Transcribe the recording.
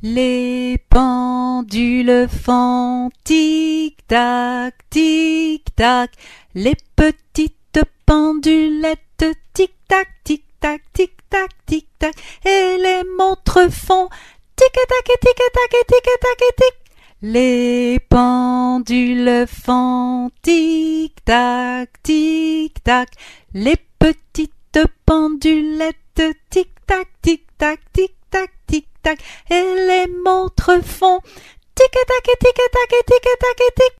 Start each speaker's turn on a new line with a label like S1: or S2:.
S1: Les pendules font tic-tac, tic-tac. Les petites pendulettes tic-tac, tic-tac, tic-tac, tic-tac. Et les montres font tic-tac, tic-tac, tic-tac, tic. Les pendules font tic-tac, tic-tac. Les petites pendulettes tic-tac, tic-tac, tic-tac, tic-tac. Et les montres font tic-tac, tic-tac, tic-tac, tic.